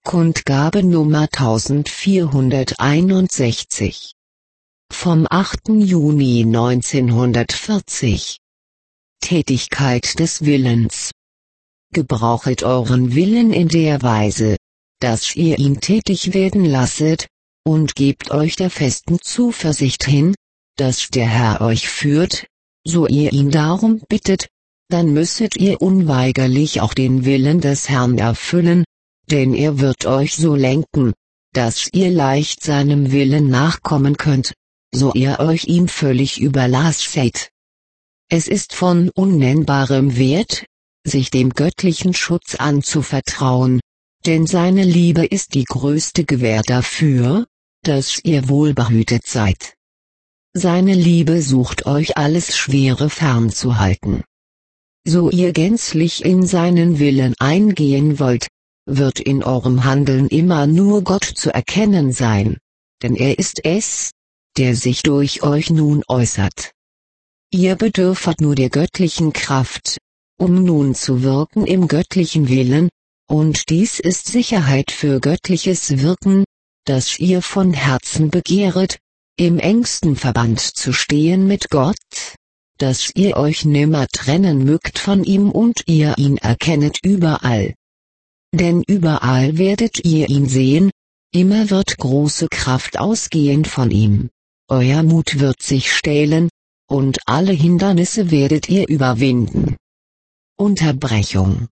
Kundgabe Nummer 1461. Vom 8. Juni 1940. Tätigkeit des Willens. Gebrauchet euren Willen in der Weise, dass ihr ihn tätig werden lasset, und gebt euch der festen Zuversicht hin, dass der Herr euch führt, so ihr ihn darum bittet, dann müsset ihr unweigerlich auch den Willen des Herrn erfüllen, denn er wird euch so lenken, dass ihr leicht seinem Willen nachkommen könnt, so ihr euch ihm völlig überlasset. Es ist von unnennbarem Wert, sich dem göttlichen Schutz anzuvertrauen, denn seine Liebe ist die größte Gewähr dafür, dass ihr wohlbehütet seid. Seine Liebe sucht euch alles Schwere fernzuhalten. So ihr gänzlich in seinen Willen eingehen wollt, wird in eurem Handeln immer nur Gott zu erkennen sein, denn er ist es, der sich durch euch nun äußert. Ihr bedürft nur der göttlichen Kraft, um nun zu wirken im göttlichen Willen, und dies ist Sicherheit für göttliches Wirken, dass ihr von Herzen begehret, im engsten Verband zu stehen mit Gott, dass ihr euch nimmer trennen mögt von ihm und ihr ihn erkennet überall. Denn überall werdet ihr ihn sehen, immer wird große Kraft ausgehen von ihm, euer Mut wird sich stählen, und alle Hindernisse werdet ihr überwinden. Unterbrechung.